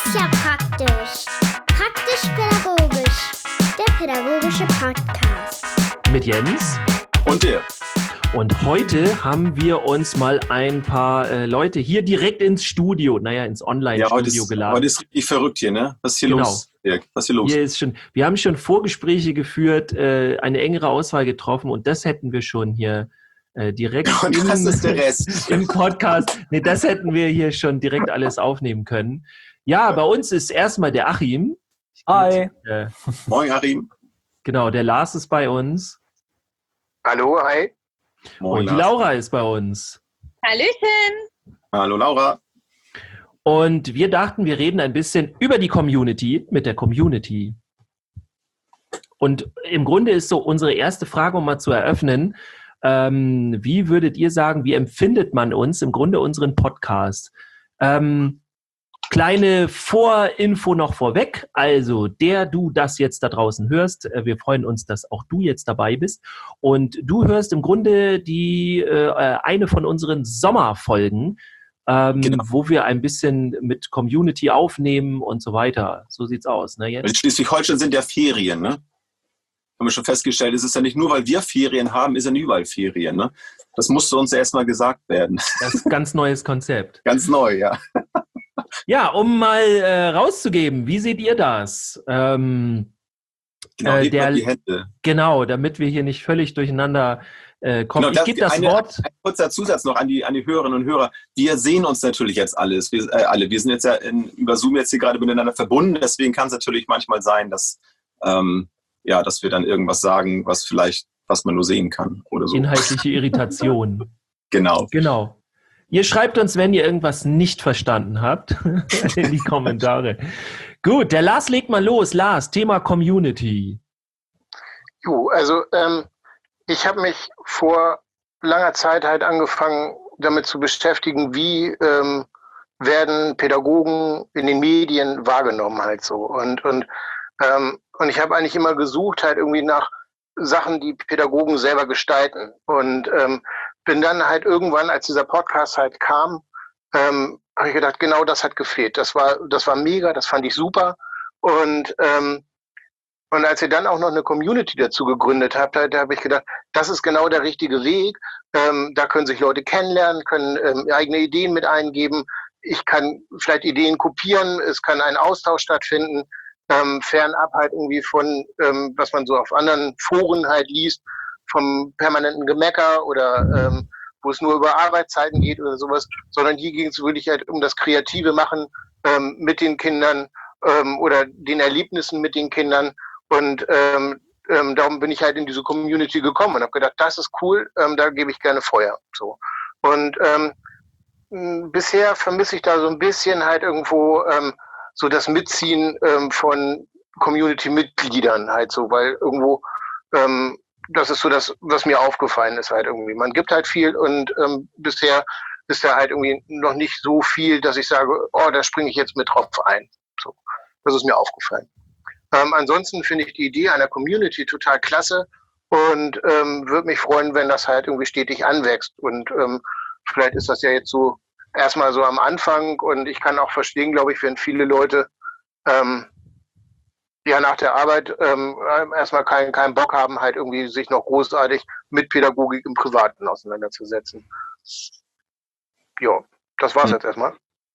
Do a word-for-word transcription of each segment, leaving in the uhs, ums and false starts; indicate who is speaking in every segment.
Speaker 1: ist ja praktisch. Praktisch-pädagogisch. Der pädagogische Podcast.
Speaker 2: Mit Jens
Speaker 3: und dir.
Speaker 2: Und heute haben wir uns mal ein paar äh, Leute hier direkt ins Studio, naja, ins Online-Studio
Speaker 3: ja,
Speaker 2: geladen.
Speaker 3: Heute ist richtig verrückt hier, ne? Was ist hier
Speaker 2: genau.
Speaker 3: los, Dirk? Was ist hier los?
Speaker 2: Hier ist schon, wir haben schon Vorgespräche geführt, äh, eine engere Auswahl getroffen und das hätten wir schon hier äh, direkt
Speaker 3: und
Speaker 2: im,
Speaker 3: das ist der Rest.
Speaker 2: im Podcast. Nee, das hätten wir hier schon direkt alles aufnehmen können. Ja, bei uns ist erstmal der Achim.
Speaker 4: Hi.
Speaker 2: Äh,
Speaker 3: Moin, Achim.
Speaker 2: Genau, der Lars ist bei uns.
Speaker 5: Hallo, hi.
Speaker 3: Moin,
Speaker 2: und die
Speaker 3: Lars.
Speaker 2: Laura ist bei uns.
Speaker 6: Hallöchen!
Speaker 3: Hallo, Laura.
Speaker 2: Und wir dachten, wir reden ein bisschen über die Community, mit der Community. Und im Grunde ist so unsere erste Frage, um mal zu eröffnen, ähm, wie würdet ihr sagen, wie empfindet man uns, im Grunde unseren Podcast? Ähm, kleine Vorinfo noch vorweg, also der du das jetzt da draußen hörst, äh, wir freuen uns, dass auch du jetzt dabei bist und du hörst im Grunde die äh, eine von unseren Sommerfolgen, ähm, genau. wo wir ein bisschen mit Community aufnehmen und so weiter. So sieht's aus, ne? Jetzt?
Speaker 3: In Schleswig-Holstein sind ja Ferien, ne? Haben wir schon festgestellt, es ist ja nicht nur, weil wir Ferien haben, ist ja nicht überall Ferien, ne? Das musste uns ja erstmal gesagt werden.
Speaker 2: Das ist ein ganz neues Konzept.
Speaker 3: Ganz neu, ja.
Speaker 2: Ja, um mal äh, rauszugeben, wie seht ihr das? Ähm,
Speaker 3: genau,
Speaker 2: äh, der,
Speaker 3: die Hände.
Speaker 2: Genau, damit wir hier nicht völlig durcheinander äh, kommen.
Speaker 3: Genau,
Speaker 2: ich gebe das
Speaker 3: eine,
Speaker 2: Wort.
Speaker 3: Ein kurzer Zusatz noch an die, an die Hörerinnen und Hörer. Wir sehen uns natürlich jetzt alles. Wir, äh, alle. Wir sind jetzt ja in, über Zoom jetzt hier gerade miteinander verbunden. Deswegen kann es natürlich manchmal sein, dass, ähm, ja, dass wir dann irgendwas sagen, was vielleicht, was man nur sehen kann oder so.
Speaker 2: Inhaltliche Irritation.
Speaker 3: Genau.
Speaker 2: Genau. Ihr schreibt uns, wenn ihr irgendwas nicht verstanden habt, in die Kommentare. Gut, der Lars legt mal los. Lars, Thema Community.
Speaker 5: Jo, also ähm, ich habe mich vor langer Zeit halt angefangen, damit zu beschäftigen, wie ähm, werden Pädagogen in den Medien wahrgenommen halt so. Und, und, ähm, und ich habe eigentlich immer gesucht halt irgendwie nach Sachen, die Pädagogen selber gestalten. Und ähm, bin dann halt irgendwann, als dieser Podcast halt kam, ähm, habe ich gedacht, genau das hat gefehlt. Das war, das war mega, das fand ich super. Und ähm, und als ihr dann auch noch eine Community dazu gegründet habt, da, da habe ich gedacht, das ist genau der richtige Weg. Ähm, da können sich Leute kennenlernen, können ähm, eigene Ideen mit eingeben. Ich kann vielleicht Ideen kopieren, es kann ein Austausch stattfinden, ähm, fernab halt irgendwie von, ähm, was man so auf anderen Foren halt liest, vom permanenten Gemecker oder ähm, wo es nur über Arbeitszeiten geht oder sowas, sondern hier ging es wirklich halt um das kreative Machen ähm, mit den Kindern ähm, oder den Erlebnissen mit den Kindern. Und ähm, ähm, darum bin ich halt in diese Community gekommen und habe gedacht, das ist cool, ähm, da gebe ich gerne Feuer. So. Und ähm, m, bisher vermisse ich da so ein bisschen halt irgendwo ähm, so das Mitziehen ähm, von Community-Mitgliedern halt so, weil irgendwo ähm, das ist so das, was mir aufgefallen ist halt irgendwie. Man gibt halt viel und ähm, bisher ist da halt irgendwie noch nicht so viel, dass ich sage, oh, da springe ich jetzt mit drauf ein. So, das ist mir aufgefallen. Ähm, ansonsten finde ich die Idee einer Community total klasse und ähm, würde mich freuen, wenn das halt irgendwie stetig anwächst. Und ähm, vielleicht ist das ja jetzt so erstmal so am Anfang und ich kann auch verstehen, glaube ich, wenn viele Leute ähm, ja nach der Arbeit ähm, erstmal keinen keinen Bock haben, halt irgendwie sich noch großartig mit Pädagogik im Privaten auseinanderzusetzen. Ja, das war's
Speaker 3: hm.
Speaker 5: jetzt erstmal.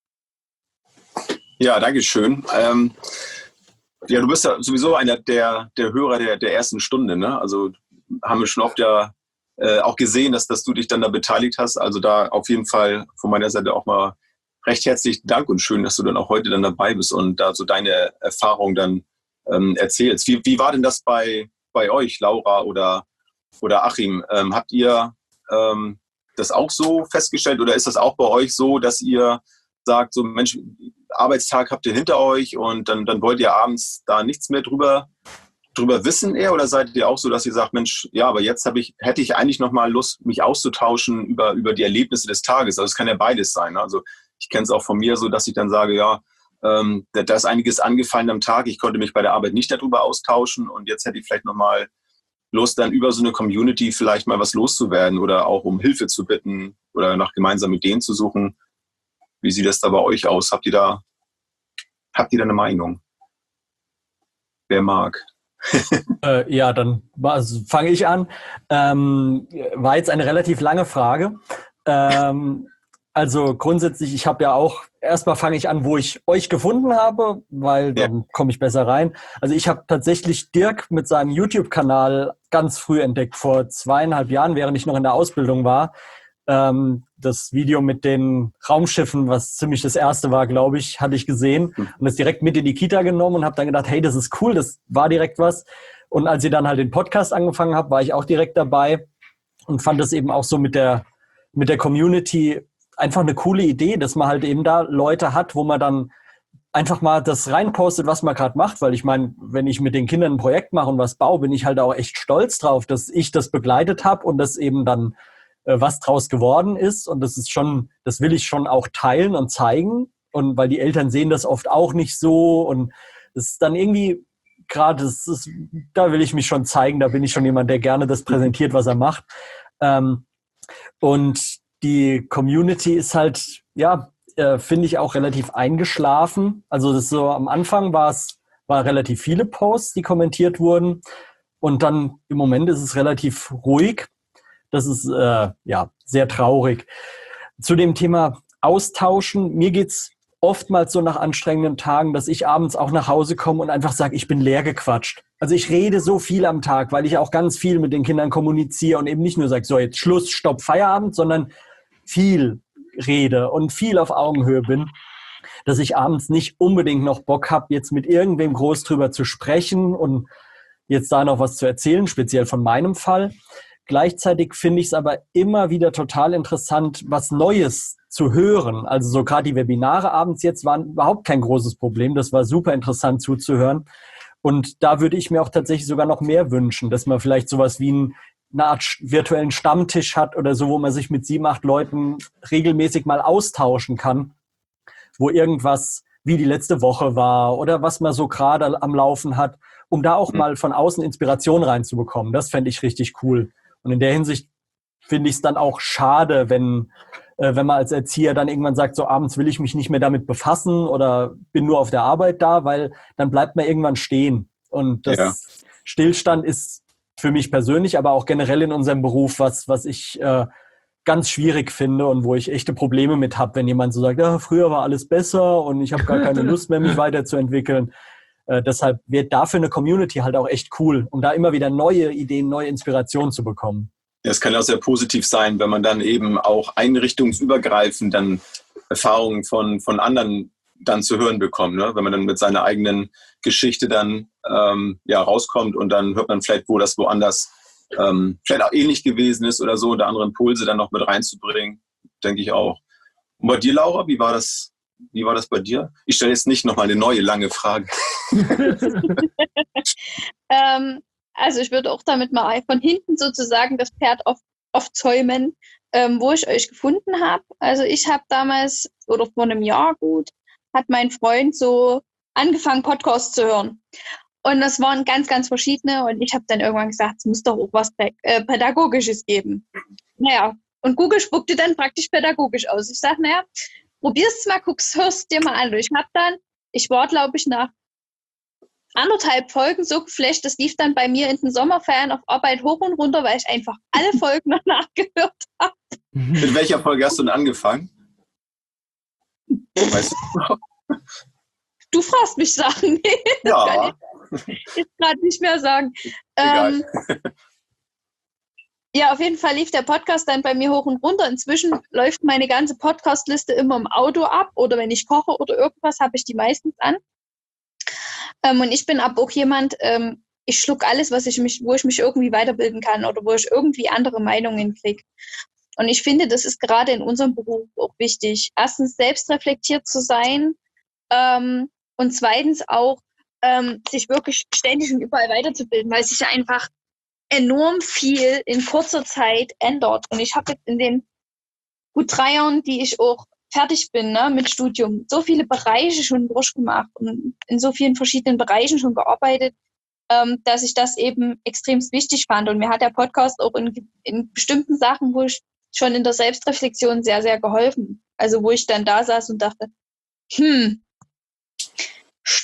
Speaker 3: Ja, danke schön. Ähm, ja, du bist ja sowieso einer der, der Hörer der, der ersten Stunde, ne? Also haben wir schon oft ja äh, auch gesehen, dass, dass du dich dann da beteiligt hast. Also da auf jeden Fall von meiner Seite auch mal recht herzlichen Dank und schön, dass du dann auch heute dann dabei bist und da so deine Erfahrung dann ähm, erzählst. Wie, wie war denn das bei, bei euch, Laura oder, oder Achim? Ähm, habt ihr ähm, das auch so festgestellt oder ist das auch bei euch so, dass ihr sagt, so Mensch, Arbeitstag habt ihr hinter euch und dann, dann wollt ihr abends da nichts mehr drüber, drüber wissen eher? Oder seid ihr auch so, dass ihr sagt, Mensch, ja, aber jetzt hab ich, hätte ich eigentlich nochmal Lust, mich auszutauschen über, über die Erlebnisse des Tages? Also es kann ja beides sein. Also ich kenne es auch von mir so, dass ich dann sage, ja, ähm, da, da ist einiges angefallen am Tag. Ich konnte mich bei der Arbeit nicht darüber austauschen und jetzt hätte ich vielleicht nochmal Lust, dann über so eine Community vielleicht mal was loszuwerden oder auch um Hilfe zu bitten oder nach gemeinsamen Ideen zu suchen. Wie sieht das da bei euch aus? Habt ihr da habt ihr da eine Meinung? Wer mag?
Speaker 4: Äh, ja, dann also fange ich an. Ähm, war jetzt eine relativ lange Frage. Ähm, also grundsätzlich, ich habe ja auch, erstmal fange ich an, wo ich euch gefunden habe, weil
Speaker 3: Ja.
Speaker 4: dann komme ich besser rein. Also ich habe tatsächlich Dirk mit seinem YouTube-Kanal ganz früh entdeckt, vor zweieinhalb Jahren, während ich noch in der Ausbildung war. Ähm, das Video mit den Raumschiffen, was ziemlich das erste war, glaube ich, hatte ich gesehen
Speaker 3: Mhm.
Speaker 4: und das direkt mit in die Kita genommen und habe dann gedacht, hey, das ist cool, das war direkt was. Und als ihr dann halt den Podcast angefangen habt, war ich auch direkt dabei und fand das eben auch so mit der, mit der Community einfach eine coole Idee, dass man halt eben da Leute hat, wo man dann einfach mal das reinpostet, was man gerade macht, weil ich meine, wenn ich mit den Kindern ein Projekt mache und was baue, bin ich halt auch echt stolz drauf, dass ich das begleitet habe und das eben dann äh, was draus geworden ist und das ist schon, das will ich schon auch teilen und zeigen und weil die Eltern sehen das oft auch nicht so und das ist dann irgendwie gerade, das ist, da will ich mich schon zeigen, da bin ich schon jemand, der gerne das präsentiert, was er macht. Ähm, und die Community ist halt, ja, äh, finde ich auch relativ eingeschlafen. Also das ist so am Anfang war es war relativ viele Posts, die kommentiert wurden. Und dann im Moment ist es relativ ruhig. Das ist äh, ja sehr traurig. Zu dem Thema Austauschen, mir geht's oftmals so nach anstrengenden Tagen, dass ich abends auch nach Hause komme und einfach sage, ich bin leer gequatscht. Also ich rede so viel am Tag, weil ich auch ganz viel mit den Kindern kommuniziere und eben nicht nur sage, so jetzt Schluss, Stopp, Feierabend, sondern viel rede und viel auf Augenhöhe bin, dass ich abends nicht unbedingt noch Bock habe, jetzt mit irgendwem groß drüber zu sprechen und jetzt da noch was zu erzählen, speziell von meinem Fall. Gleichzeitig finde ich es aber immer wieder total interessant, was Neues zu hören. Also so gerade die Webinare abends jetzt waren überhaupt kein großes Problem. Das war super interessant zuzuhören. Und da würde ich mir auch tatsächlich sogar noch mehr wünschen, dass man vielleicht sowas wie ein, eine Art virtuellen Stammtisch hat oder so, wo man sich mit sieben, acht Leuten regelmäßig mal austauschen kann, wo irgendwas wie die letzte Woche war oder was man so gerade am Laufen hat, um da auch mal von außen Inspiration reinzubekommen. Das fände ich richtig cool. Und in der Hinsicht finde ich es dann auch schade, wenn, äh, wenn man als Erzieher dann irgendwann sagt, so abends will ich mich nicht mehr damit befassen oder bin nur auf der Arbeit da, weil dann bleibt man irgendwann stehen. Und das
Speaker 3: Ja.
Speaker 4: Stillstand ist für mich persönlich, aber auch generell in unserem Beruf, was, was ich äh, ganz schwierig finde und wo ich echte Probleme mit habe, wenn jemand so sagt, ja, früher war alles besser und ich habe gar keine Lust mehr, mich weiterzuentwickeln. Äh, deshalb wird dafür eine Community halt auch echt cool, um da immer wieder neue Ideen, neue Inspirationen zu bekommen.
Speaker 3: Ja, es kann auch sehr positiv sein, wenn man dann eben auch einrichtungsübergreifend dann Erfahrungen von, von anderen dann zu hören bekommt, ne? Wenn man dann mit seiner eigenen Geschichte dann ähm, ja, rauskommt und dann hört man vielleicht, wo das woanders ähm, vielleicht auch ähnlich gewesen ist oder so, oder andere Impulse dann noch mit reinzubringen, denke ich auch. Und bei dir, Laura, wie war das, wie war das bei dir? Ich stelle jetzt nicht nochmal eine neue, lange Frage.
Speaker 6: ähm, also ich würde auch damit mal von hinten sozusagen das Pferd auf, aufzäumen, ähm, wo ich euch gefunden habe. Also ich habe damals, oder vor einem Jahr gut, hat mein Freund so angefangen, Podcasts zu hören. Und das waren ganz, ganz verschiedene. Und ich habe dann irgendwann gesagt, es muss doch auch was äh, Pädagogisches geben. Naja, und Google spuckte dann praktisch pädagogisch aus. Ich sage, naja, probier's mal, guck's, hörst dir mal an. Und ich habe dann, ich war, glaube ich, nach anderthalb Folgen so geflasht, das lief dann bei mir in den Sommerferien auf Arbeit hoch und runter, weil ich einfach alle Folgen noch nachgehört habe.
Speaker 3: Mit welcher Folge hast du denn angefangen? Weißt du?
Speaker 6: Du fragst mich Sachen. Das
Speaker 3: Ja.
Speaker 6: kann ich jetzt gerade nicht mehr sagen.
Speaker 3: Egal.
Speaker 6: Ähm, ja, auf jeden Fall lief der Podcast dann bei mir hoch und runter. Inzwischen läuft meine ganze Podcast-Liste immer im Auto ab oder wenn ich koche oder irgendwas, habe ich die meistens an. Ähm, und ich bin aber auch jemand, ähm, ich schluck alles, was ich mich, wo ich mich irgendwie weiterbilden kann oder wo ich irgendwie andere Meinungen kriege. Und ich finde, das ist gerade in unserem Beruf auch wichtig. Erstens, selbstreflektiert zu sein ähm, und zweitens auch, ähm, sich wirklich ständig und überall weiterzubilden, weil sich einfach enorm viel in kurzer Zeit ändert. Und ich habe jetzt in den gut drei Jahren, die ich auch fertig bin, ne, mit Studium, so viele Bereiche schon durchgemacht und in so vielen verschiedenen Bereichen schon gearbeitet, ähm, dass ich das eben extrem wichtig fand. Und mir hat der Podcast auch in, in bestimmten Sachen, wo ich schon in der Selbstreflexion sehr, sehr geholfen. Also wo ich dann da saß und dachte, hm,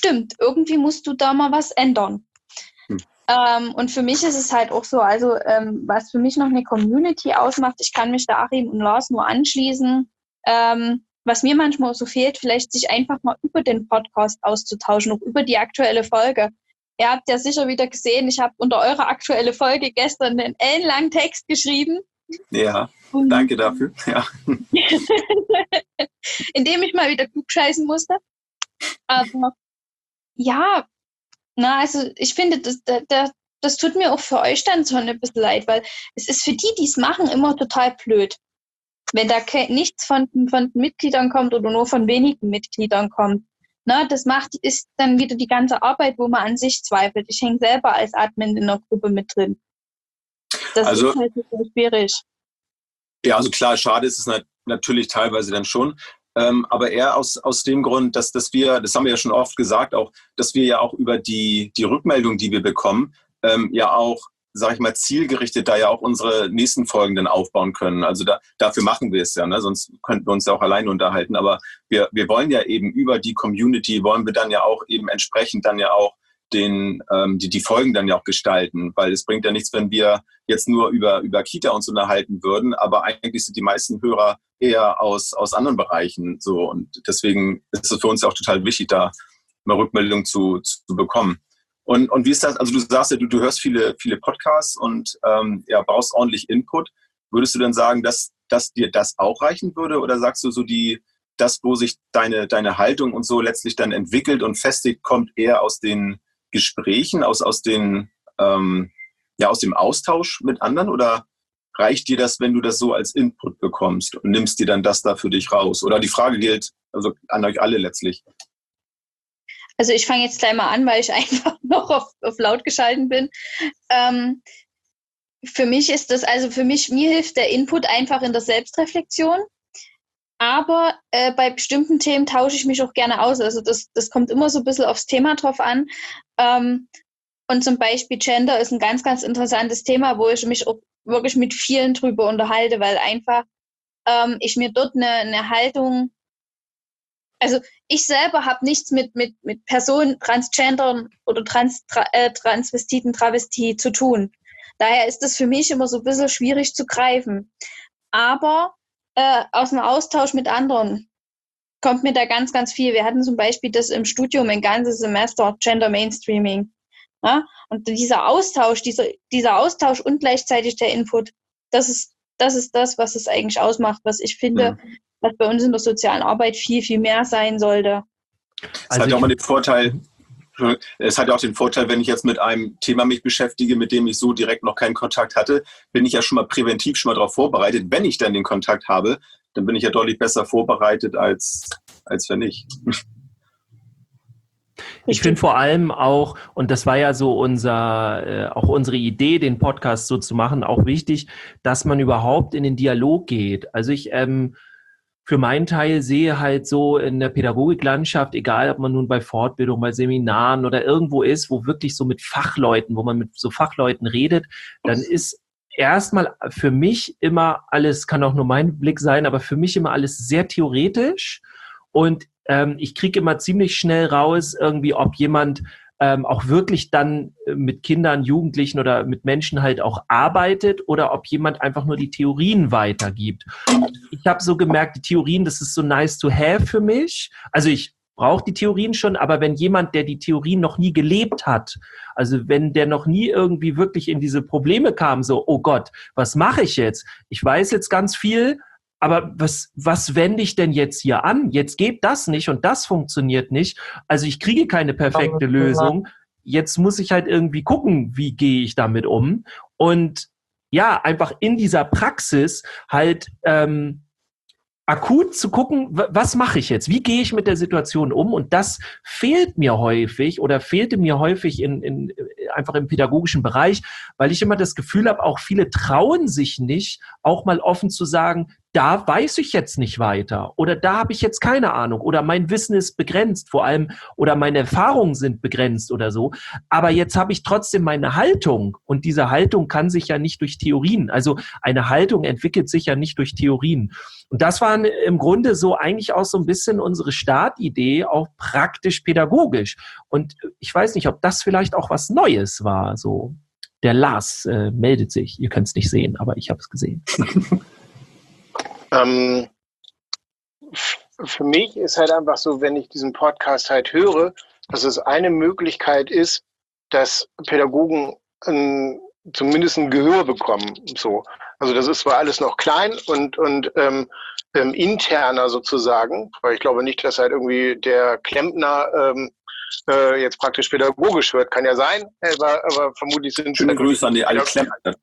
Speaker 6: stimmt, irgendwie musst du da mal was ändern. Hm. Ähm, und für mich ist es halt auch so, also ähm, was für mich noch eine Community ausmacht, ich kann mich da Achim und Lars nur anschließen, ähm, was mir manchmal so fehlt, vielleicht sich einfach mal über den Podcast auszutauschen, auch über die aktuelle Folge. Ihr habt ja sicher wieder gesehen, ich habe unter eurer aktuelle Folge gestern einen ellenlangen Text geschrieben.
Speaker 3: Ja, danke dafür. Ja.
Speaker 6: Indem ich mal wieder klugscheißen musste. Aber ja, na, also ich finde, das, das, das tut mir auch für euch dann so ein bisschen leid, weil es ist für die, die es machen, immer total blöd. Wenn da ke- nichts von, von den Mitgliedern kommt oder nur von wenigen Mitgliedern kommt. Na, das macht, ist dann wieder die ganze Arbeit, wo man an sich zweifelt. Ich hänge selber als Admin in der Gruppe mit drin. Das
Speaker 3: also,
Speaker 6: ist halt so schwierig.
Speaker 3: Ja, also klar, schade ist es nat- natürlich teilweise dann schon. Ähm, aber eher aus, aus dem Grund, dass, dass wir, das haben wir ja schon oft gesagt, auch, dass wir ja auch über die, die Rückmeldung, die wir bekommen, ähm, ja auch, sag ich mal, zielgerichtet da ja auch unsere nächsten Folgen dann aufbauen können. Also da, dafür machen wir es ja, ne? Sonst könnten wir uns ja auch alleine unterhalten. Aber wir, wir wollen ja eben über die Community, wollen wir dann ja auch eben entsprechend dann ja auch den, ähm, die, die Folgen dann ja auch gestalten. Weil es bringt ja nichts, wenn wir jetzt nur über, über Kita uns unterhalten würden, aber eigentlich sind die meisten Hörer eher aus, aus anderen Bereichen so. Und deswegen ist es für uns ja auch total wichtig, da mal Rückmeldung zu, zu bekommen. Und, und wie ist das? Also du sagst ja, du, du hörst viele, viele Podcasts und ähm, ja, brauchst ordentlich Input. Würdest du denn sagen, dass, dass dir das auch reichen würde? Oder sagst du so, die, das, wo sich deine, deine Haltung und so letztlich dann entwickelt und festigt, kommt eher aus den Gesprächen, aus, aus, den, ähm, ja, aus dem Austausch mit anderen? Oder reicht dir das, wenn du das so als Input bekommst und nimmst dir dann das da für dich raus? Oder die Frage gilt also an euch alle letztlich.
Speaker 6: Also ich fange jetzt gleich mal an, weil ich einfach noch auf, auf laut geschalten bin. Ähm, für mich ist das, also für mich, mir hilft der Input einfach in der Selbstreflexion. Aber äh, bei bestimmten Themen tausche ich mich auch gerne aus. Also das, das kommt immer so ein bisschen aufs Thema drauf an. Ähm, und zum Beispiel Gender ist ein ganz, ganz interessantes Thema, wo ich mich auch wirklich mit vielen drüber unterhalte, weil einfach ähm, ich mir dort eine, eine Haltung, also ich selber habe nichts mit, mit, mit Personen, Transgendern oder Trans, tra, äh, Transvestiten, Travestie zu tun. Daher ist das für mich immer so ein bisschen schwierig zu greifen. Aber äh, aus dem Austausch mit anderen kommt mir da ganz, ganz viel. Wir hatten zum Beispiel das im Studium ein ganzes Semester Gender Mainstreaming. Ja? Und dieser Austausch, dieser, dieser Austausch und gleichzeitig der Input, das ist, das ist das, was es eigentlich ausmacht, was ich finde, mhm. was bei uns in der sozialen Arbeit viel, viel mehr sein sollte.
Speaker 3: Es also hat ja auch mal den Vorteil, es hat ja auch den Vorteil, wenn ich jetzt mit einem Thema mich beschäftige, mit dem ich so direkt noch keinen Kontakt hatte, bin ich ja schon mal präventiv schon mal darauf vorbereitet. Wenn ich dann den Kontakt habe, dann bin ich ja deutlich besser vorbereitet, als, als wenn nicht.
Speaker 2: Ich finde vor allem auch, und das war ja so unser, äh, auch unsere Idee, den Podcast so zu machen, auch wichtig, dass man überhaupt in den Dialog geht. Also ich ähm, für meinen Teil sehe halt so in der Pädagogiklandschaft, egal ob man nun bei Fortbildung, bei Seminaren oder irgendwo ist, wo wirklich so mit Fachleuten, wo man mit so Fachleuten redet, dann ist erstmal für mich immer alles, kann auch nur mein Blick sein, aber für mich immer alles sehr theoretisch und ähm, ich kriege immer ziemlich schnell raus, irgendwie, ob jemand ähm, auch wirklich dann mit Kindern, Jugendlichen oder mit Menschen halt auch arbeitet oder ob jemand einfach nur die Theorien weitergibt. Ich habe so gemerkt, die Theorien, das ist so nice to have für mich. Also ich brauche die Theorien schon, aber wenn jemand, der die Theorien noch nie gelebt hat, also wenn der noch nie irgendwie wirklich in diese Probleme kam, so, oh Gott, was mache ich jetzt? Ich weiß jetzt ganz viel, aber was, was wende ich denn jetzt hier an? Jetzt geht das nicht und das funktioniert nicht. Also ich kriege keine perfekte Lösung. Jetzt muss ich halt irgendwie gucken, wie gehe ich damit um. Und ja, einfach in dieser Praxis halt ähm, akut zu gucken, was mache ich jetzt? Wie gehe ich mit der Situation um? Und das fehlt mir häufig oder fehlte mir häufig in, in, einfach im pädagogischen Bereich, weil ich immer das Gefühl habe, auch viele trauen sich nicht, auch mal offen zu sagen, da weiß ich jetzt nicht weiter oder da habe ich jetzt keine Ahnung oder mein Wissen ist begrenzt vor allem oder meine Erfahrungen sind begrenzt oder so. Aber jetzt habe ich trotzdem meine Haltung und diese Haltung kann sich ja nicht durch Theorien, also eine Haltung entwickelt sich ja nicht durch Theorien. Und das war im Grunde so eigentlich auch so ein bisschen unsere Startidee, auch praktisch pädagogisch. Und ich weiß nicht, ob das vielleicht auch was Neues war. So, der Lars äh, meldet sich. Ihr könnt es nicht sehen, aber ich habe es gesehen.
Speaker 5: Ähm, für mich ist halt einfach so, wenn ich diesen Podcast halt höre, dass es eine Möglichkeit ist, dass Pädagogen ein, zumindest ein Gehör bekommen. So. Also das ist zwar alles noch klein und, und ähm, ähm, interner sozusagen, weil ich glaube nicht, dass halt irgendwie der Klempner ähm, äh, jetzt praktisch pädagogisch wird. Kann ja sein, aber, aber vermutlich sind...
Speaker 3: Schöne Grüße an die alle Klempner.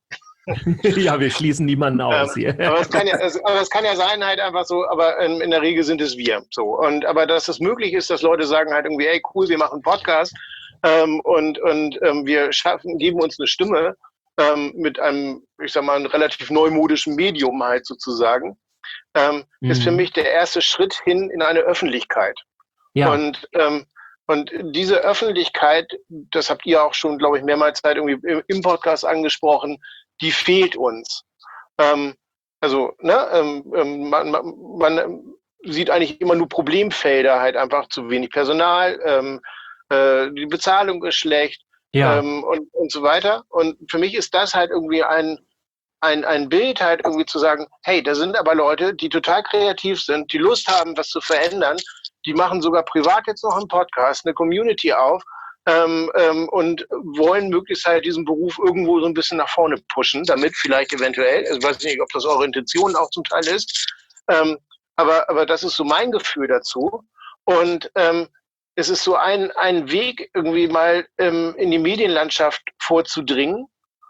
Speaker 2: Ja, wir schließen niemanden aus hier.
Speaker 5: Ähm, aber, es kann ja, es, aber es kann ja sein halt einfach so, aber in, in der Regel sind es wir. So. Und, aber dass es möglich ist, dass Leute sagen halt irgendwie, ey cool, wir machen einen Podcast ähm, und, und ähm, wir schaffen, geben uns eine Stimme ähm, mit einem, ich sag mal, einem relativ neumodischen Medium halt sozusagen, ähm, mhm. ist für mich der erste Schritt hin in eine Öffentlichkeit. Ja. Und ähm, Und diese Öffentlichkeit, das habt ihr auch schon, glaube ich, mehrmals halt irgendwie im Podcast angesprochen, die fehlt uns. Ähm, also, ne, ähm, man, man, man sieht eigentlich immer nur Problemfelder, halt einfach zu wenig Personal, ähm, äh, die Bezahlung ist schlecht ja. ähm, und, und so weiter. Und für mich ist das halt irgendwie ein, ein, ein Bild, halt irgendwie zu sagen, hey, da sind aber Leute, die total kreativ sind, die Lust haben, was zu verändern. Die machen sogar privat jetzt noch einen Podcast, eine Community auf ähm, ähm, und wollen möglichst halt diesen Beruf irgendwo so ein bisschen nach vorne pushen, damit vielleicht eventuell, ich weiß nicht, ob das eure Intention auch zum Teil ist, ähm, aber, aber das ist so mein Gefühl dazu. Und ähm, es ist so ein, ein Weg, irgendwie mal ähm, in die Medienlandschaft vorzudringen.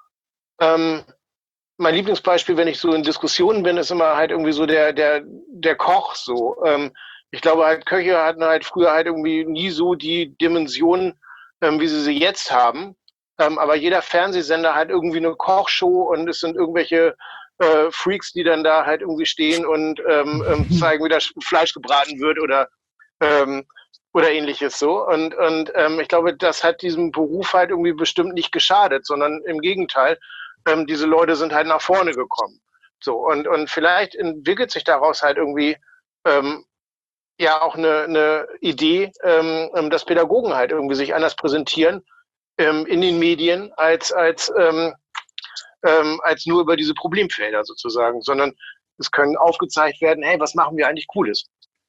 Speaker 5: Ähm, mein Lieblingsbeispiel, wenn ich so in Diskussionen bin, ist immer halt irgendwie so der, der, der Koch so. Ähm, Ich glaube halt, Köche hatten halt früher halt irgendwie nie so die Dimension, ähm, wie sie sie jetzt haben. Ähm, aber jeder Fernsehsender hat irgendwie eine Kochshow und es sind irgendwelche äh, Freaks, die dann da halt irgendwie stehen und ähm, ähm, zeigen, wie das Fleisch gebraten wird oder ähm, oder ähnliches so. Und, und ähm, ich glaube, das hat diesem Beruf halt irgendwie bestimmt nicht geschadet, sondern im Gegenteil, ähm, diese Leute sind halt nach vorne gekommen. So, und, und vielleicht entwickelt sich daraus halt irgendwie ähm, ja auch eine, eine Idee, ähm, dass Pädagogen halt irgendwie sich anders präsentieren ähm, in den Medien als, als, ähm, ähm, als nur über diese Problemfelder sozusagen, sondern es können aufgezeigt werden, hey, was machen wir eigentlich Cooles?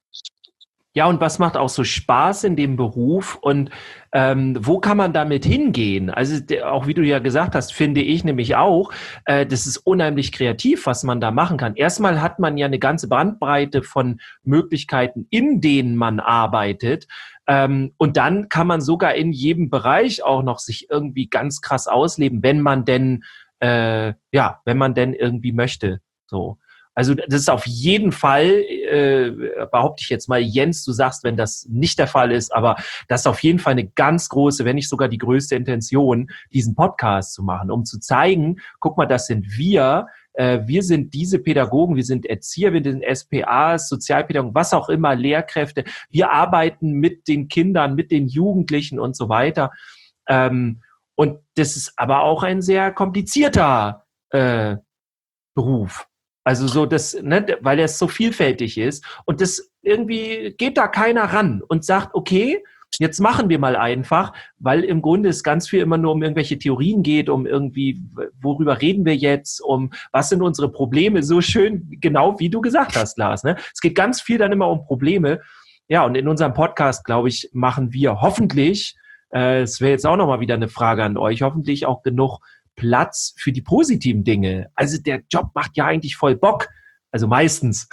Speaker 2: Ja, und was macht auch so Spaß in dem Beruf und ähm, wo kann man damit hingehen? Also der, auch wie du ja gesagt hast, finde ich nämlich auch, äh, das ist unheimlich kreativ, was man da machen kann. Erstmal hat man ja eine ganze Bandbreite von Möglichkeiten, in denen man arbeitet. Ähm, und dann kann man sogar in jedem Bereich auch noch sich irgendwie ganz krass ausleben, wenn man denn, äh, ja, wenn man denn irgendwie möchte. So. Also das ist auf jeden Fall, äh, behaupte ich jetzt mal, Jens, du sagst, wenn das nicht der Fall ist, aber das ist auf jeden Fall eine ganz große, wenn nicht sogar die größte Intention, diesen Podcast zu machen, um zu zeigen, guck mal, das sind wir, äh, wir sind diese Pädagogen, wir sind Erzieher, wir sind S P As, Sozialpädagogen, was auch immer, Lehrkräfte, wir arbeiten mit den Kindern, mit den Jugendlichen und so weiter. Ähm, und das ist aber auch ein sehr komplizierter äh, Beruf. Also so das, ne, weil es so vielfältig ist und das irgendwie geht da keiner ran und sagt, okay, jetzt machen wir mal einfach, weil im Grunde es ganz viel immer nur um irgendwelche Theorien geht, um irgendwie, worüber reden wir jetzt, um was sind unsere Probleme, so schön, genau wie du gesagt hast, Lars, ne? Es geht ganz viel dann immer um Probleme. Ja, und in unserem Podcast, glaube ich, machen wir hoffentlich, äh, es wäre jetzt auch nochmal wieder eine Frage an euch, hoffentlich auch genug Platz für die positiven Dinge. Also der Job macht ja eigentlich voll Bock. Also meistens.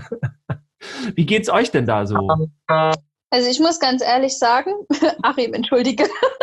Speaker 2: Wie geht's euch denn da so?
Speaker 6: Also ich muss ganz ehrlich sagen, Achim, entschuldige,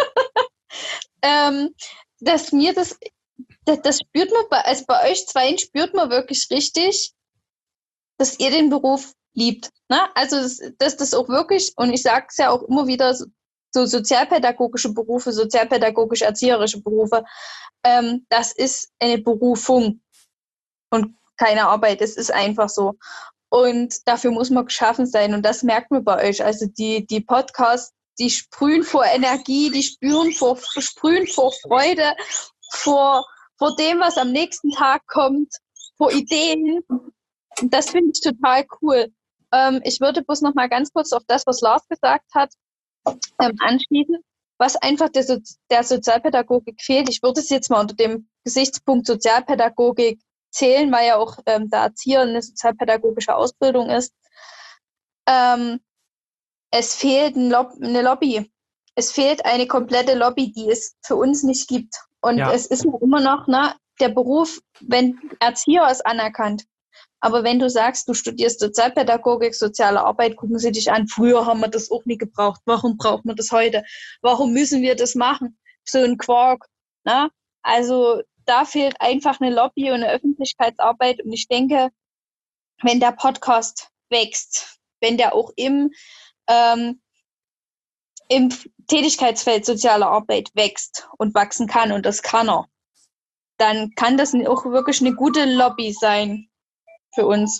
Speaker 6: ähm, dass mir das, das, das spürt man, bei, also bei euch zweien spürt man wirklich richtig, dass ihr den Beruf liebt. Ne? Also dass das, das auch wirklich, und ich sage es ja auch immer wieder, so, so sozialpädagogische Berufe, sozialpädagogisch-erzieherische Berufe, ähm, das ist eine Berufung. Und keine Arbeit. Es ist einfach so. Und dafür muss man geschaffen sein. Und das merkt man bei euch. Also die, die Podcasts, die sprühen vor Energie, die spüren vor, sprühen vor Freude, vor, vor dem, was am nächsten Tag kommt, vor Ideen. Und das finde ich total cool. Ähm, ich würde bloß noch mal ganz kurz auf das, was Lars gesagt hat, ähm, anschließen, was einfach der, so der Sozialpädagogik fehlt. Ich würde es jetzt mal unter dem Gesichtspunkt Sozialpädagogik zählen, weil ja auch ähm, der Erzieher eine sozialpädagogische Ausbildung ist. Ähm, es fehlt ein Lob- eine Lobby. Es fehlt eine komplette Lobby, die es für uns nicht gibt. Und
Speaker 2: Ja.
Speaker 6: es ist ja immer noch, ne, der Beruf, wenn Erzieher ist anerkannt. Aber wenn du sagst, du studierst Sozialpädagogik, soziale Arbeit, gucken sie dich an. Früher haben wir das auch nie gebraucht. Warum braucht man das heute? Warum müssen wir das machen? So ein Quark. Ne? Also da fehlt einfach eine Lobby und eine Öffentlichkeitsarbeit. Und ich denke, wenn der Podcast wächst, wenn der auch im, ähm, im Tätigkeitsfeld soziale Arbeit wächst und wachsen kann, und das kann er, dann kann das auch wirklich eine gute Lobby sein für uns.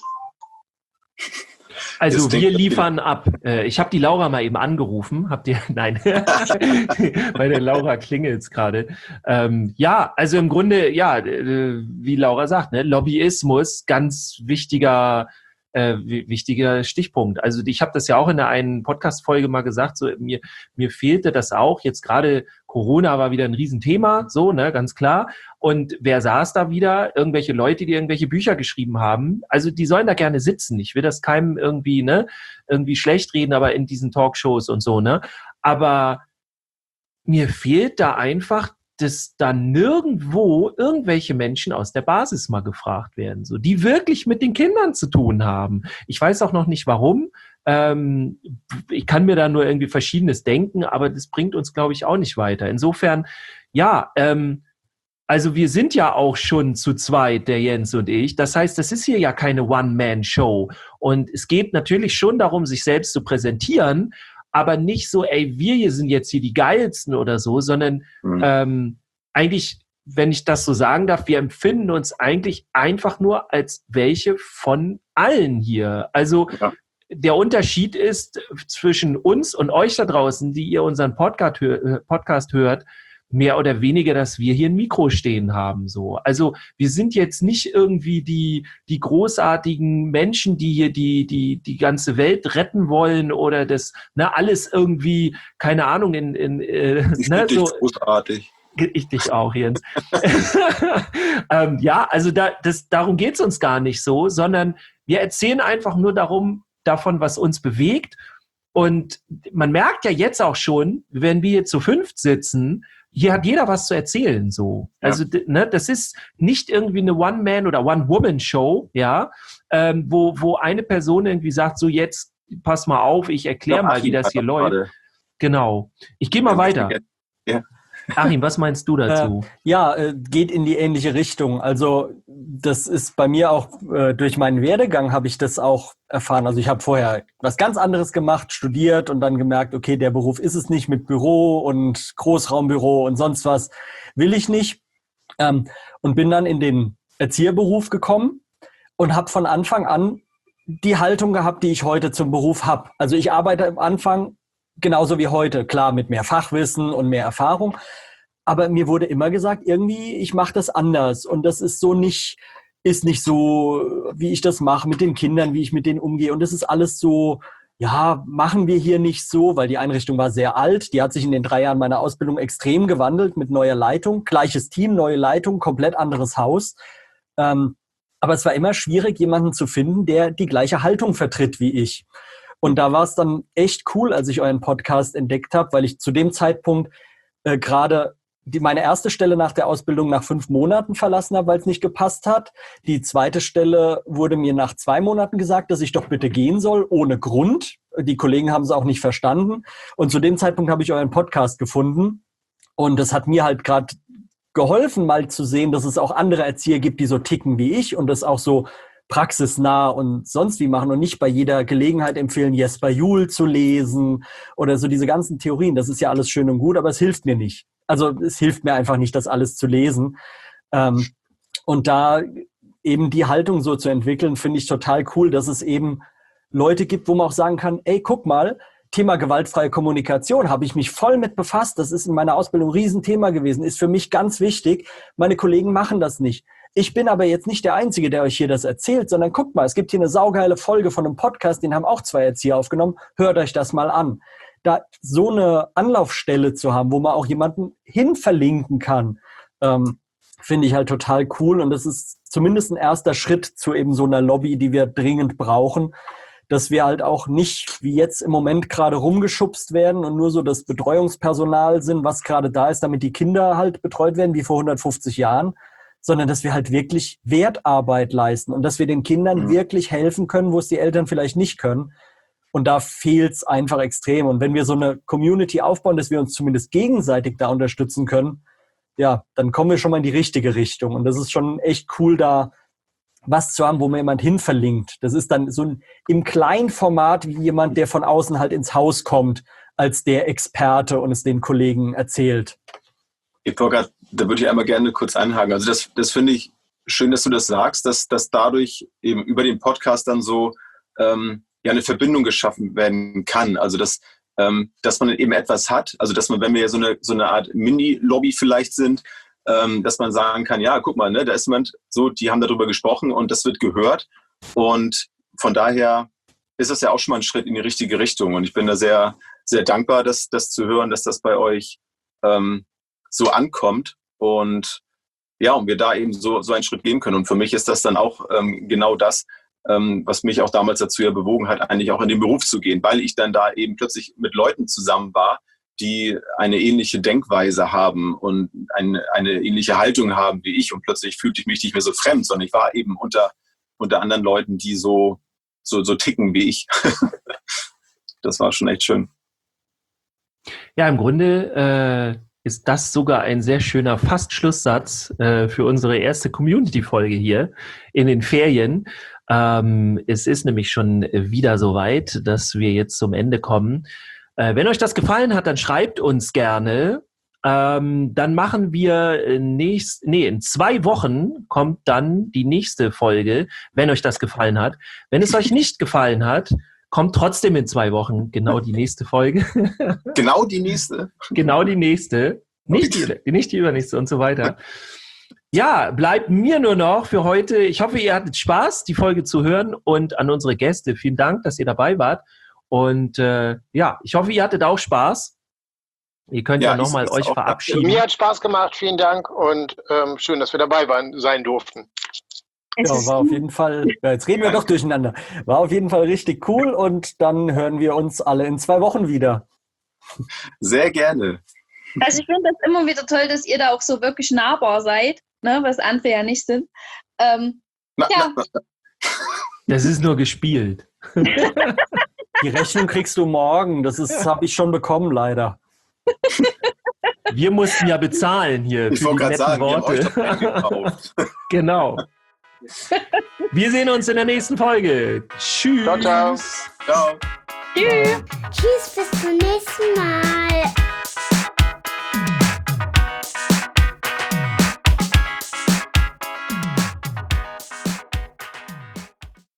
Speaker 2: Also
Speaker 3: Das
Speaker 2: wir
Speaker 3: klingt-
Speaker 2: liefern ab. Äh, Ich habe die Laura mal eben angerufen. Habt ihr? Nein. Bei der Laura klingelt's gerade. Ähm, ja, also im Grunde, ja, äh, wie Laura sagt, ne, Lobbyismus, ganz wichtiger, äh, wi- wichtiger Stichpunkt. Also ich habe das ja auch in der einen Podcast-Folge mal gesagt, so mir, mir fehlte das auch. Jetzt gerade Corona war wieder ein Riesenthema, so, ne, ganz klar. Und wer saß da wieder? Irgendwelche Leute, die irgendwelche Bücher geschrieben haben. Also die sollen da gerne sitzen. Ich will das keinem irgendwie, ne, irgendwie schlecht reden, aber in diesen Talkshows und so, ne. Aber mir fehlt da einfach, dass da nirgendwo irgendwelche Menschen aus der Basis mal gefragt werden, so, die wirklich mit den Kindern zu tun haben. Ich weiß auch noch nicht warum. Ähm, ich kann mir da nur irgendwie Verschiedenes denken, aber das bringt uns, glaube ich, auch nicht weiter. Insofern, ja, ähm, also wir sind ja auch schon zu zweit, der Jens und ich. Das heißt, das ist hier ja keine One-Man-Show. Und es geht natürlich schon darum, sich selbst zu präsentieren, aber nicht so, ey, wir hier sind jetzt hier die Geilsten oder so, sondern
Speaker 3: Mhm.
Speaker 2: ähm, eigentlich, wenn ich das so sagen darf, wir empfinden uns eigentlich einfach nur als welche von allen hier. Also
Speaker 3: Ja.
Speaker 2: der Unterschied ist zwischen uns und euch da draußen, die ihr unseren Podcast, hör, Podcast hört, mehr oder weniger, dass wir hier ein Mikro stehen haben. So. Also wir sind jetzt nicht irgendwie die, die großartigen Menschen, die hier die, die, die ganze Welt retten wollen oder das, ne, alles irgendwie, keine Ahnung, in, in äh,
Speaker 3: Ich
Speaker 2: ne,
Speaker 3: finde dich
Speaker 2: so.
Speaker 3: großartig.
Speaker 2: Ich dich auch, Jens. ähm, ja, also da, das, darum geht's uns gar nicht so, sondern wir erzählen einfach nur darum, davon, was uns bewegt. Und man merkt ja jetzt auch schon, wenn wir hier zu fünft sitzen, hier hat jeder was zu erzählen, so.
Speaker 3: Ja.
Speaker 2: Also, d- ne, das ist nicht irgendwie eine One-Man- oder One-Woman-Show, ja, ähm, wo, wo eine Person irgendwie sagt, so jetzt pass mal auf, ich erkläre mal, wie das hier läuft.
Speaker 3: Gerade.
Speaker 2: Genau. Ich gehe mal weiter.
Speaker 3: Ja.
Speaker 2: Achim, was meinst du dazu?
Speaker 4: Ja, äh, geht in die ähnliche Richtung. Also das ist bei mir auch äh, durch meinen Werdegang habe ich das auch erfahren. Also ich habe vorher was ganz anderes gemacht, studiert und dann gemerkt, okay, der Beruf ist es nicht mit Büro und Großraumbüro und sonst was will ich nicht. Ähm, und bin dann in den Erzieherberuf gekommen und habe von Anfang an die Haltung gehabt, die ich heute zum Beruf habe. Also ich arbeite am Anfang genauso wie heute, klar, mit mehr Fachwissen und mehr Erfahrung. Aber mir wurde immer gesagt, irgendwie, ich mache das anders. Und das ist so nicht, ist nicht so, wie ich das mache mit den Kindern, wie ich mit denen umgehe. Und das ist alles so, ja, machen wir hier nicht so, weil die Einrichtung war sehr alt. Die hat sich in den drei Jahren meiner Ausbildung extrem gewandelt mit neuer Leitung. Gleiches Team, neue Leitung, komplett anderes Haus. Ähm, aber es war immer schwierig, jemanden zu finden, der die gleiche Haltung vertritt wie ich. Und da war es dann echt cool, als ich euren Podcast entdeckt habe, weil ich zu dem Zeitpunkt äh, gerade die, meine erste Stelle nach der Ausbildung nach fünf Monaten verlassen habe, weil es nicht gepasst hat. Die zweite Stelle wurde mir nach zwei Monaten gesagt, dass ich doch bitte gehen soll, ohne Grund. Die Kollegen haben es auch nicht verstanden. Und zu dem Zeitpunkt habe ich euren Podcast gefunden. Und das hat mir halt gerade geholfen, mal zu sehen, dass es auch andere Erzieher gibt, die so ticken wie ich und das auch so praxisnah und sonst wie machen und nicht bei jeder Gelegenheit empfehlen, Jesper Juhl zu lesen oder so diese ganzen Theorien. Das ist ja alles schön und gut, aber es hilft mir nicht. Also es hilft mir einfach nicht, das alles zu lesen. Ähm, und da eben die Haltung so zu entwickeln, finde ich total cool, dass es eben Leute gibt, wo man auch sagen kann, ey, guck mal, Thema gewaltfreie Kommunikation habe ich mich voll mit befasst. Das ist in meiner Ausbildung ein Riesenthema gewesen, ist für mich ganz wichtig. Meine Kollegen machen das nicht. Ich bin aber jetzt nicht der Einzige, der euch hier das erzählt, sondern guckt mal, es gibt hier eine saugeile Folge von einem Podcast, den haben auch zwei Erzieher aufgenommen. Hört euch das mal an. Da so eine Anlaufstelle zu haben, wo man auch jemanden hin verlinken kann, ähm, finde ich halt total cool. Und das ist zumindest ein erster Schritt zu eben so einer Lobby, die wir dringend brauchen, dass wir halt auch nicht wie jetzt im Moment gerade rumgeschubst werden und nur so das Betreuungspersonal sind, was gerade da ist, damit die Kinder halt betreut werden, wie vor hundertfünfzig Jahren, sondern dass wir halt wirklich Wertarbeit leisten und dass wir den Kindern mhm. wirklich helfen können, wo es die Eltern vielleicht nicht können. Und da fehlt es einfach extrem. Und wenn wir so eine Community aufbauen, dass wir uns zumindest gegenseitig da unterstützen können, ja, dann kommen wir schon mal in die richtige Richtung. Und das ist schon echt cool, da was zu haben, wo mir jemand hin verlinkt. Das ist dann so ein, im kleinen Format wie jemand, der von außen halt ins Haus kommt, als der Experte und es den Kollegen erzählt.
Speaker 3: Ich grad, da würde ich einmal gerne kurz einhaken. Also das, das finde ich schön, dass du das sagst, dass, dass dadurch eben über den Podcast dann so ähm, ja eine Verbindung geschaffen werden kann. Also dass, ähm, dass man eben etwas hat, also dass man, wenn wir ja so eine, so eine Art Mini-Lobby vielleicht sind, ähm, dass man sagen kann, ja, guck mal, ne, da ist jemand, so, die haben darüber gesprochen und das wird gehört. Und von daher ist das ja auch schon mal ein Schritt in die richtige Richtung. Und ich bin da sehr, sehr dankbar, das, das zu hören, dass das bei euch ähm, so ankommt und ja, und wir da eben so, so einen Schritt gehen können. Und für mich ist das dann auch ähm, genau das, ähm, was mich auch damals dazu ja bewogen hat, eigentlich auch in den Beruf zu gehen, weil ich dann da eben plötzlich mit Leuten zusammen war, die eine ähnliche Denkweise haben und eine, eine ähnliche Haltung haben wie ich. Und plötzlich fühlte ich mich nicht mehr so fremd, sondern ich war eben unter, unter anderen Leuten, die so, so, so ticken wie ich. Das war schon echt schön.
Speaker 2: Ja, im Grunde äh, ist das sogar ein sehr schöner Fast-Schlusssatz äh, für unsere erste Community-Folge hier in den Ferien. Ähm, es ist nämlich schon wieder soweit, dass wir jetzt zum Ende kommen. Äh, wenn euch das gefallen hat, dann schreibt uns gerne. Ähm, dann machen wir nächst, nee, in zwei Wochen kommt dann die nächste Folge, wenn euch das gefallen hat. Wenn es euch nicht gefallen hat, kommt trotzdem in zwei Wochen genau die nächste Folge.
Speaker 3: Genau die nächste?
Speaker 2: Genau die nächste. Nicht die, nicht die übernächste und so weiter. Ja, bleibt mir nur noch für heute. Ich hoffe, ihr hattet Spaß, die Folge zu hören, und an unsere Gäste. Vielen Dank, dass ihr dabei wart. Und äh, ja, ich hoffe, ihr hattet auch Spaß. Ihr könnt ja, ja nochmal euch verabschieden.
Speaker 5: Mir hat Spaß gemacht, vielen Dank, und ähm, schön, dass wir dabei waren, sein durften.
Speaker 4: Ja, war auf jeden Fall, ja, jetzt reden wir doch durcheinander, war auf jeden Fall richtig cool, und dann hören wir uns alle in zwei Wochen wieder.
Speaker 3: Sehr gerne.
Speaker 6: Also ich finde das immer wieder toll, dass ihr da auch so wirklich nahbar seid, ne, was andere ja nicht sind. Ähm,
Speaker 3: na,
Speaker 6: ja.
Speaker 3: Na, na.
Speaker 2: Das ist nur gespielt.
Speaker 4: Die Rechnung kriegst du morgen, das ist, habe ich schon bekommen, leider.
Speaker 2: Wir mussten ja bezahlen hier
Speaker 3: ich
Speaker 2: für die netten
Speaker 3: sagen,
Speaker 2: Worte. Genau. Wir sehen uns in der nächsten Folge. Tschüss.
Speaker 5: Ciao, ciao.
Speaker 3: Ciao.
Speaker 6: Tschüss.
Speaker 1: Tschüss, bis zum nächsten Mal.